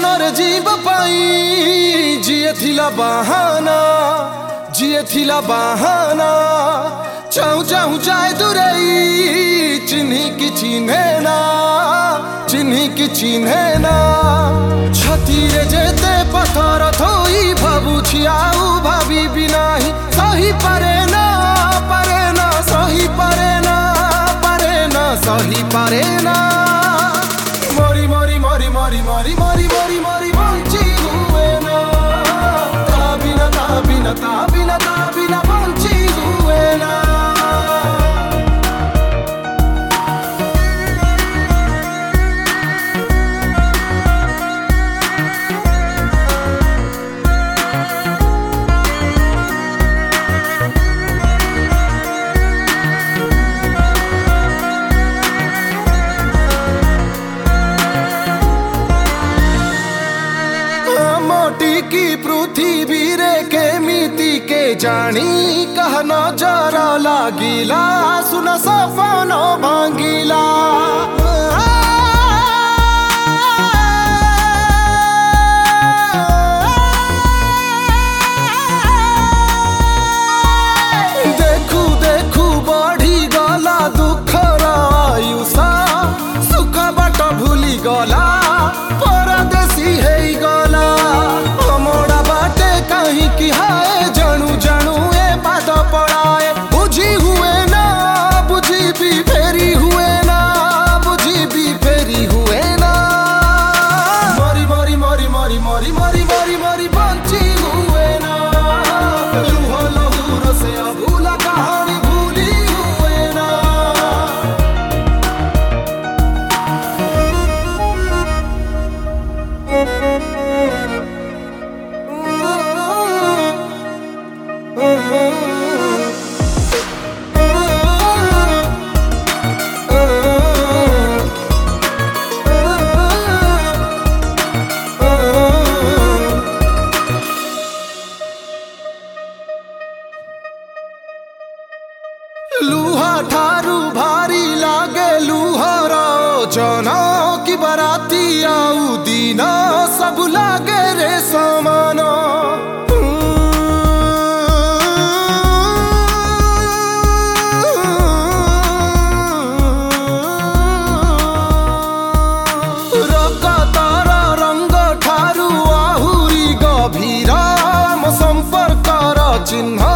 रे जीव पाई जिए थिला बहाना चाहू चाहू जाए दुरई चिन्ही की चिन्हे ना छती रे जेते पथर थोई भाबू छियाऊ भाभी बिनाही सही पारे ना सही पारे ना मोरी मोरी मोरी मोरी मोरी मोरी मोरी मोरी बंची हुए ना ता बिना बंची हुए ना। की पृथ्वी रे के मिति के जानी कह नजर लागिला सुन सपन भांगिला देखू देखू बढ़ी गला दुखर आयुषा सुख बाट भूली गला परदेसी है गला कहीं की हाय जानू जानू ए बात पड़ाए बुझी हुए ना बुझी भी फेरी हुए ना मोरी मोरी मोरी मोरी मोरी मोरी मोरी मोरी बंची हुए ना लूहो लहूर से अभूला कहानी भूली हुए ना। लूहा ठारू भारी लागे लूहर जना की बराती आऊ दीना सब लागे रे समान रकतार रंग ठारू आहुरी गभीर संपर्कर चिन्ह